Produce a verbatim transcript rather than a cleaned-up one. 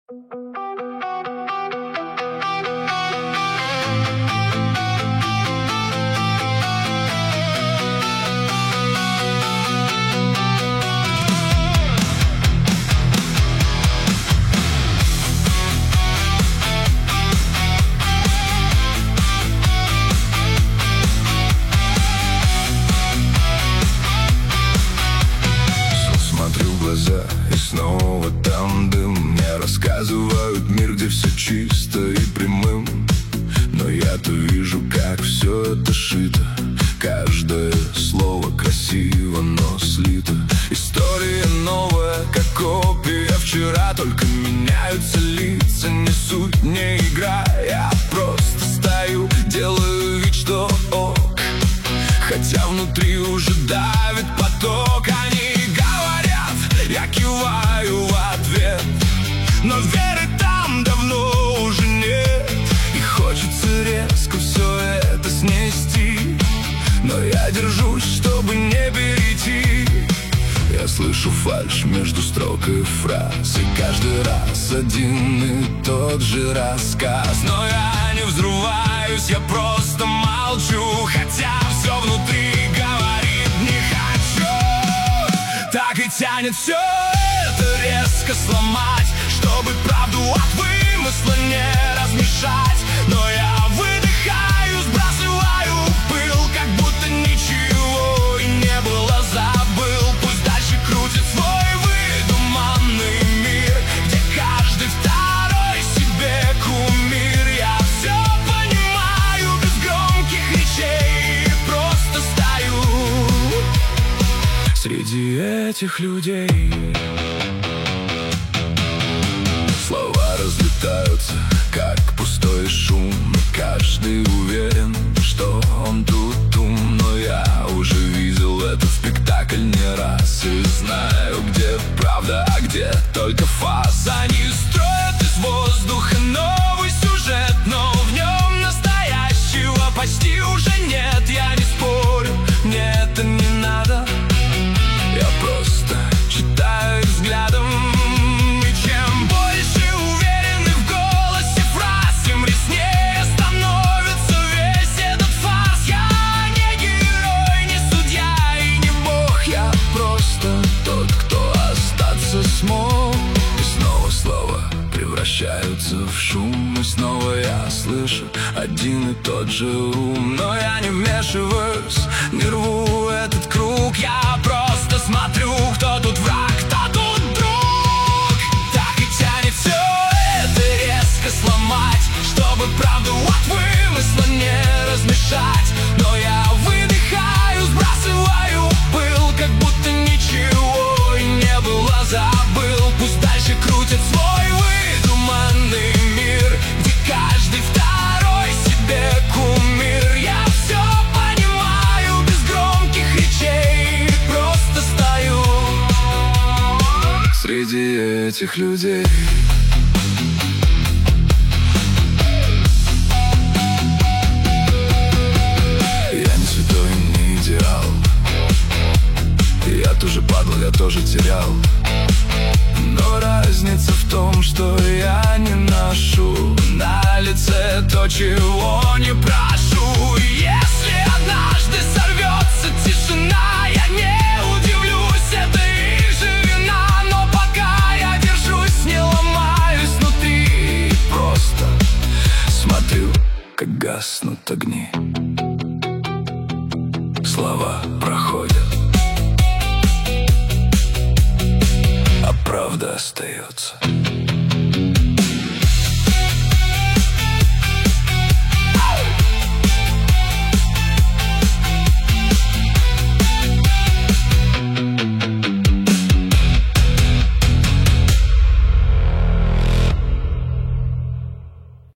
И снова там дым. Мне рассказывают мир, где все чисто и прямым. Но я-то вижу, как все это шито. Каждое слово красиво, но слито. История новая, как копия вчера. Только меняются лица, не суть, не игра. Я просто стою, делаю вид, что ок, хотя внутри уже давит поток. Они говорят, я киваю в ответ, но веры там давно уже нет. И хочется резко все это снести, но я держусь, чтобы не перейти. Я слышу фальшь между строк и фраз, и каждый раз один и тот же рассказ. Но я не взрываюсь, я просто молчу, хотя все внутри говорит не хочу. Так и тянет все это резко сломать, чтобы правду от вымысла не размешать. Но я выдыхаю, сбрасываю пыл, как будто ничего и не было, забыл. Пусть дальше крутит свой выдуманный мир, где каждый второй себе кумир. Я все понимаю без громких речей, просто стою среди этих людей. Слова разлетаются, как пустой шум. Каждый уверен, что он тут ум. Но я уже видел этот спектакль не раз и знаю, где правда, а где только фарс. Они строят из воздуха новый сюжет, но в нем настоящего почти уже нет. Я не спорю, мне это не надо, я просто читаю их взглядом. И чем больше уверенных в голосе фраз, тем яснее становится весь этот фарс. Я не герой, не судья и не бог, я просто тот, кто остаться смог. И снова слова превращаются в шум, и снова я слышу один и тот же ум. Но я не вмешиваюсь, не рву этот круг, я просто смотрю, кто тут враг, кто тут друг. Так и тянет все это резко сломать, чтобы правду от вымысла не размешать. Но я выдыхаю, сбрасываю пыл, как будто ничего и не было, забыл. Пусть дальше крутит свой выдуманный мир, где каждый второй себе кумир. Я все понимаю без громких речей, просто стою среди этих людей. Я не святой, не идеал, я тоже падал, я тоже терял. Но разница в том, что я не ношу на лице то, чего не прошу. Если однажды сорвется тишина, я не удивлюсь, это их же вина. Но пока я держусь, не ломаюсь внутри, просто смотрю, как гаснут огни. Слова проходят, а правда остается.